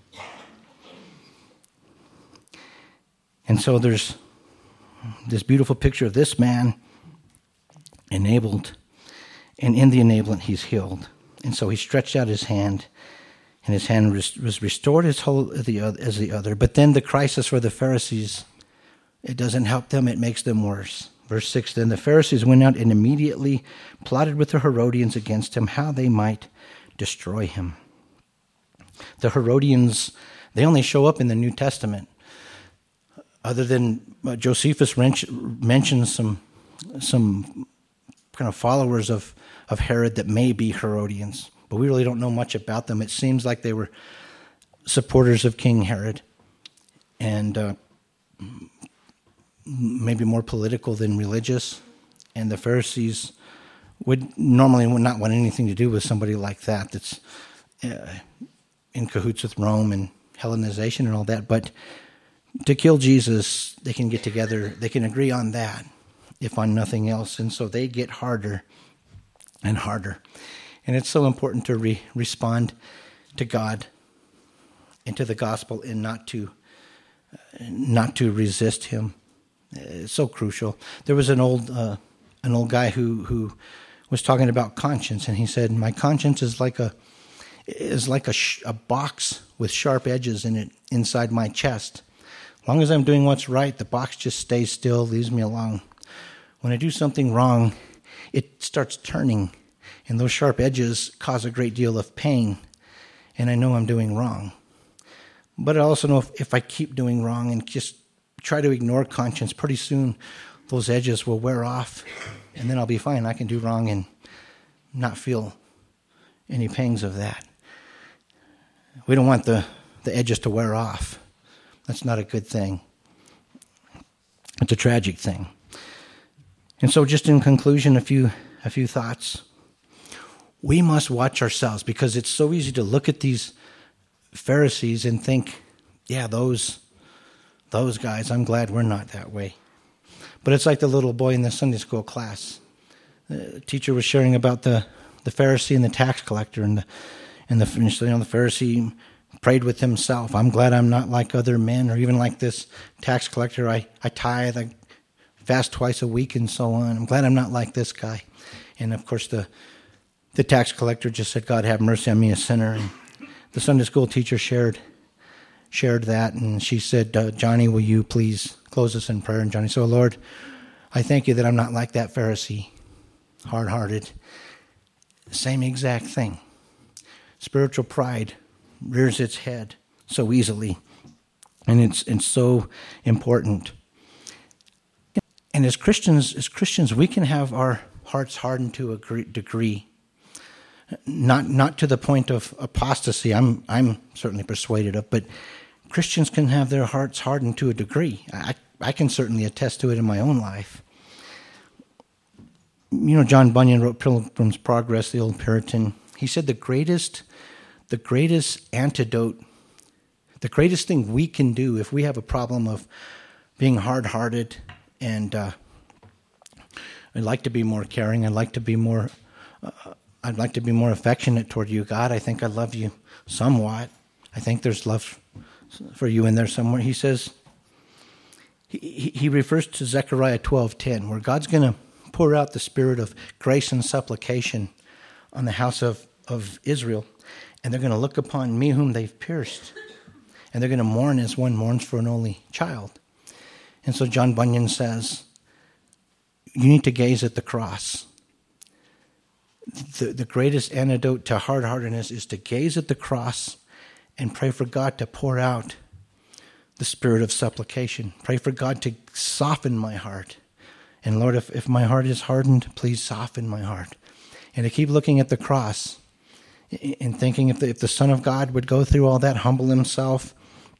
And so there's this beautiful picture of this man enabled, and in the enablement he's healed. And so he stretched out his hand, and his hand was restored as whole as the other. But then the crisis for the Pharisees, it doesn't help them, it makes them worse. Verse 6, then the Pharisees went out and immediately plotted with the Herodians against him, how they might destroy him. The Herodians, they only show up in the New Testament. Other than Josephus mentions some kind of followers of Herod that may be Herodians, but we really don't know much about them. It seems like they were supporters of King Herod, and maybe more political than religious. And the Pharisees would not want anything to do with somebody like that that's in cahoots with Rome and Hellenization and all that. But to kill Jesus, they can get together. They can agree on that, if on nothing else. And so they get harder and harder. And it's so important to respond to God and to the gospel, and not to not to resist him. It's so crucial. There was an old guy who was talking about conscience, and he said, "My conscience is like a box with sharp edges in it inside my chest. As long as I'm doing what's right, the box just stays still, leaves me alone. When I do something wrong, it starts turning, and those sharp edges cause a great deal of pain, and I know I'm doing wrong. But I also know if I keep doing wrong and just try to ignore conscience, pretty soon those edges will wear off, and then I'll be fine. I can do wrong and not feel any pangs of that." We don't want the edges to wear off. That's not a good thing. It's a tragic thing. And so just in conclusion, a few thoughts. We must watch ourselves, because it's so easy to look at these Pharisees and think, yeah, those guys, I'm glad we're not that way. But it's like the little boy in the Sunday school class. The teacher was sharing about the Pharisee and the tax collector, and the Pharisee prayed with himself, "I'm glad I'm not like other men," or even like this tax collector, I tithe, I fast twice a week, and so on. "I'm glad I'm not like this guy." And of course the tax collector just said, "God have mercy on me, a sinner." And the Sunday school teacher shared that, and she said, "Johnny, will you please close us in prayer?" And Johnny said, "Oh, Lord, I thank you that I'm not like that Pharisee, hard-hearted." Same exact thing. Spiritual pride rears its head so easily, and it's so important. And as Christians, we can have our hearts hardened to a degree, not to the point of apostasy. I'm certainly persuaded of, but Christians can have their hearts hardened to a degree. I can certainly attest to it in my own life. You know, John Bunyan wrote Pilgrim's Progress, the old Puritan. He said the greatest antidote, the greatest thing we can do if we have a problem of being hard-hearted, and I'd like to be more caring, I'd like to be more affectionate toward you, God. I think I love you somewhat. I think there's love for you in there somewhere. He says, he refers to Zechariah 12:10, where God's going to pour out the spirit of grace and supplication on the house of Israel, and they're going to look upon me whom they've pierced, and they're going to mourn as one mourns for an only child. And so John Bunyan says, you need to gaze at the cross. The greatest antidote to hard-heartedness is to gaze at the cross and pray for God to pour out the spirit of supplication. Pray for God to soften my heart. And Lord, if my heart is hardened, please soften my heart. And to keep looking at the cross and thinking if the Son of God would go through all that, humble himself,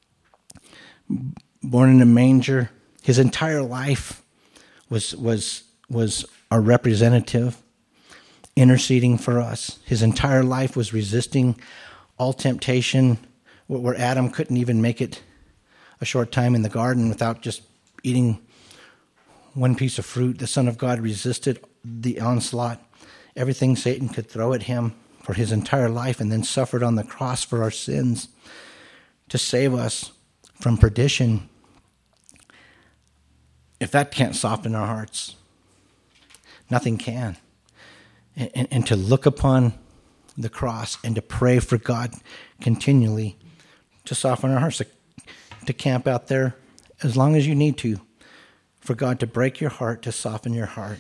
born in a manger, his entire life was our representative, interceding for us. His entire life was resisting all temptation, where Adam couldn't even make it a short time in the garden without just eating one piece of fruit. The Son of God resisted the onslaught, everything Satan could throw at him for his entire life, and then suffered on the cross for our sins to save us from perdition. If that can't soften our hearts, nothing can. And to look upon the cross and to pray for God continually to soften our hearts, to camp out there as long as you need to, for God to break your heart, to soften your heart,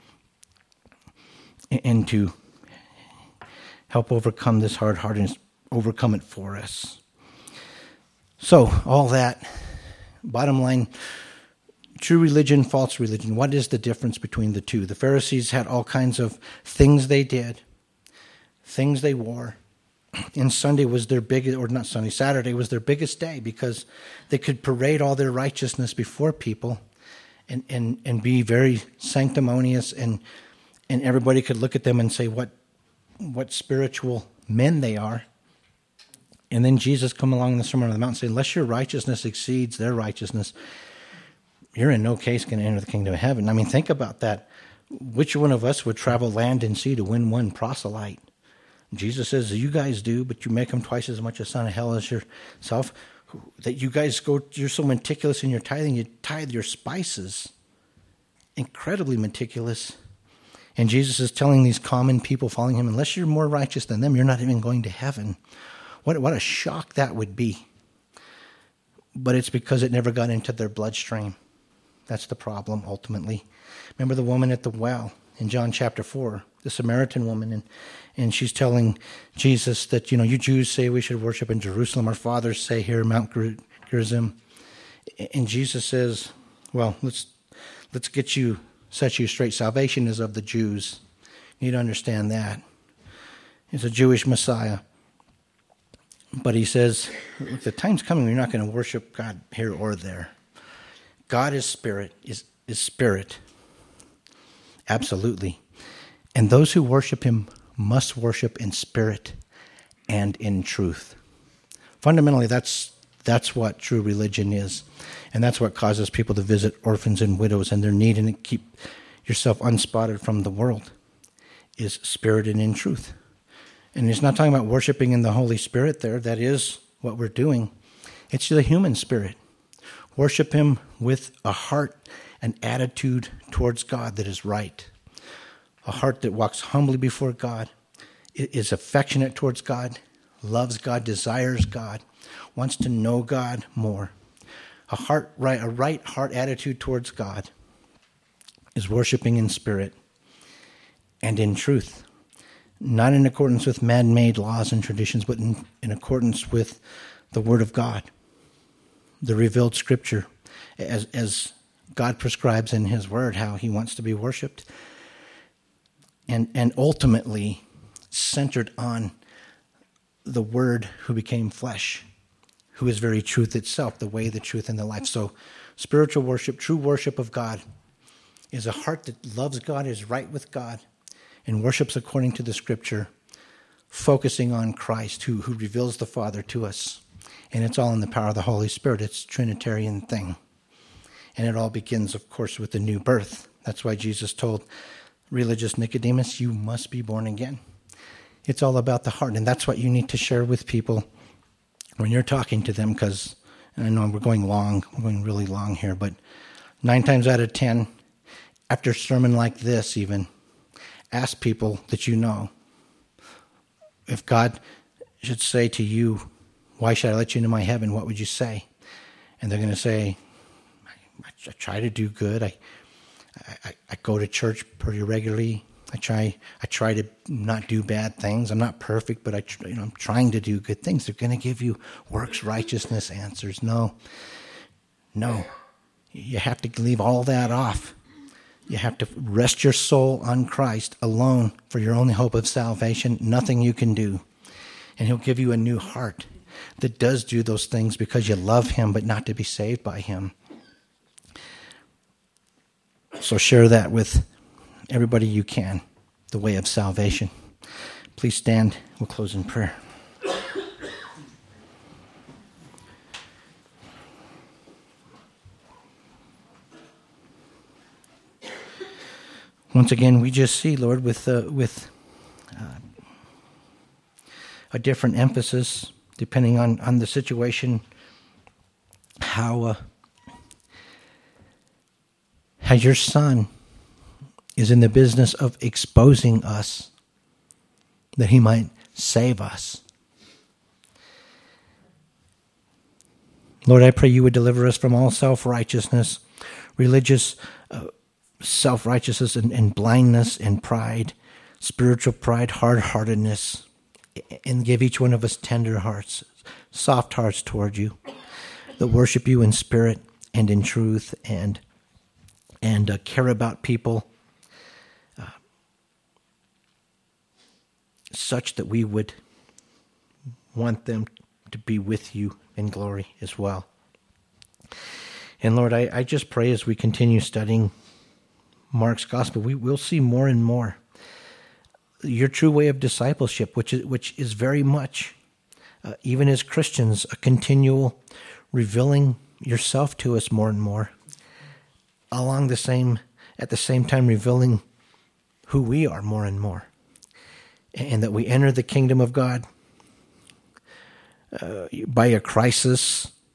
and to help overcome this hard-heartedness, overcome it for us. So, all that, bottom line, true religion, false religion. What is the difference between the two? The Pharisees had all kinds of things they did, things they wore. And Saturday was their biggest day, because they could parade all their righteousness before people and be very sanctimonious, and everybody could look at them and say what spiritual men they are. And then Jesus come along in the Sermon on the Mount and say, unless your righteousness exceeds their righteousness, you're in no case going to enter the kingdom of heaven. I mean, think about that. Which one of us would travel land and sea to win one proselyte? Jesus says, you guys do, but you make them twice as much a son of hell as yourself. that you guys you're so meticulous in your tithing, you tithe your spices. Incredibly meticulous. And Jesus is telling these common people following him, unless you're more righteous than them, you're not even going to heaven. What a shock that would be. But it's because it never got into their bloodstream. That's the problem, ultimately. Remember the woman at the well in John chapter 4, the Samaritan woman, and she's telling Jesus that, you Jews say we should worship in Jerusalem. Our fathers say here in Mount Gerizim. And Jesus says, well, let's set you straight. Salvation is of the Jews. You need to understand that. He's a Jewish Messiah. But he says, look, the time's coming when you're not going to worship God here or there. God is spirit, is spirit. Absolutely. And those who worship him must worship in spirit and in truth. Fundamentally, that's what true religion is. And that's what causes people to visit orphans and widows and their need and keep yourself unspotted from the world, is spirit and in truth. And he's not talking about worshiping in the Holy Spirit there. That is what we're doing. It's the human spirit. Worship him with a heart and attitude towards God that is right. A heart that walks humbly before God, is affectionate towards God, loves God, desires God, wants to know God more. A right heart attitude towards God is worshiping in spirit and in truth. Not in accordance with man-made laws and traditions, but in accordance with the Word of God, the revealed Scripture, as God prescribes in his Word how he wants to be worshipped, and ultimately centered on the Word who became flesh, who is very truth itself, the way, the truth, and the life. So spiritual worship, true worship of God, is a heart that loves God, is right with God, and worships according to the Scripture, focusing on Christ, who reveals the Father to us. And it's all in the power of the Holy Spirit. It's a Trinitarian thing. And it all begins, of course, with the new birth. That's why Jesus told religious Nicodemus, you must be born again. It's all about the heart. And that's what you need to share with people when you're talking to them, because I know we're going really long here, but 9 times out of 10, after a sermon like this even, ask people that you know, if God should say to you, why should I let you into my heaven? What would you say? And they're going to say, I try to do good. I go to church pretty regularly. I try to not do bad things. I'm not perfect, but I'm trying to do good things. They're going to give you works righteousness answers. No. You have to leave all that off. You have to rest your soul on Christ alone for your only hope of salvation. Nothing you can do. And he'll give you a new heart that does do those things because you love him, but not to be saved by him. So share that with everybody you can, the way of salvation. Please stand. We'll close in prayer. Once again, we just see, Lord, with a different emphasis, depending on the situation, how your Son is in the business of exposing us, that he might save us. Lord, I pray you would deliver us from all self-righteousness, religious self-righteousness and blindness and pride, spiritual pride, hard-heartedness, and give each one of us tender hearts, soft hearts toward you, that worship you in spirit and in truth and care about people such that we would want them to be with you in glory as well. And Lord, I just pray as we continue studying Mark's gospel, we will see more and more your true way of discipleship, which is very much, even as Christians, a continual revealing yourself to us more and more, at the same time revealing who we are more and more, and that we enter the kingdom of God by a crisis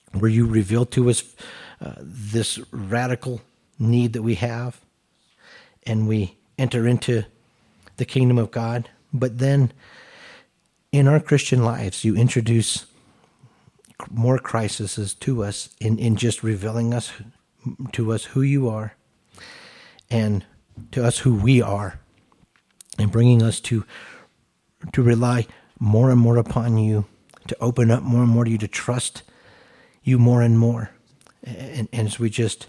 where you reveal to us this radical need that we have, and we enter into the kingdom of God. But then in our Christian lives, you introduce more crises to us in just revealing to us who you are, and to us who we are, and bringing us to rely more and more upon you, to open up more and more to you, to trust you more and more. And as we just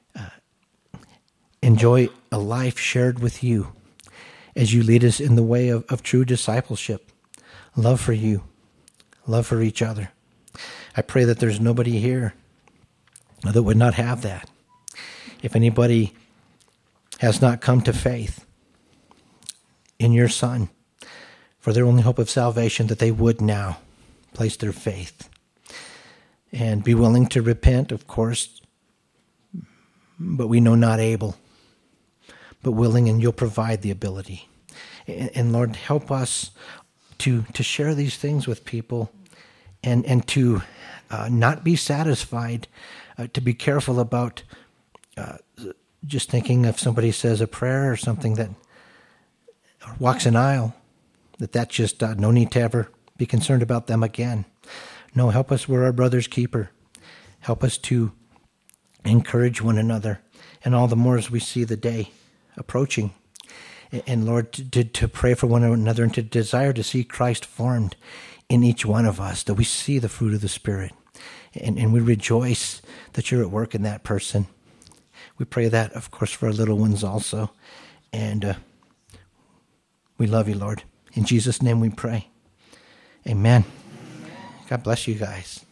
enjoy a life shared with you, as you lead us in the way of true discipleship, love for you, love for each other. I pray that there's nobody here that would not have that. If anybody has not come to faith in your Son for their only hope of salvation, that they would now place their faith and be willing to repent, of course, but we know not able, but willing, and you'll provide the ability. And Lord, help us to share these things with people, and to not be satisfied, to be careful about just thinking if somebody says a prayer or something that or walks an aisle, that's just no need to ever be concerned about them again. No, help us. We're our brother's keeper. Help us to encourage one another, and all the more as we see the day approaching. And Lord, to pray for one another, and to desire to see Christ formed in each one of us, that we see the fruit of the Spirit. And we rejoice that you're at work in that person. We pray that, of course, for our little ones also. And we love you, Lord. In Jesus' name we pray. Amen. God bless you guys.